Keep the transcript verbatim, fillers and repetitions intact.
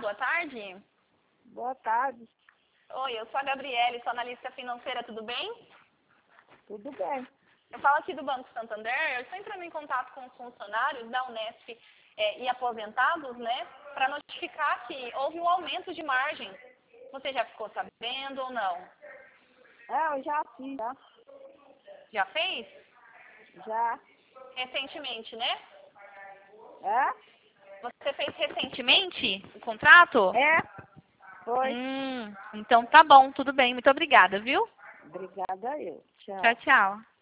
boa tarde. Boa tarde. Oi, eu sou a Gabriele, sou analista financeira, tudo bem? Tudo bem. Eu falo aqui do Banco Santander, eu estou entrando em contato com os funcionários da Unesp é, e aposentados, né, para notificar que houve um aumento de margem. Você já ficou sabendo ou não? É, eu já fiz, já. Já fez? Já. Recentemente, né? É? Você fez recentemente o contrato? É? Foi. Hum, então tá bom, tudo bem. Muito obrigada, viu? Obrigada eu. Tchau. Tchau, tchau.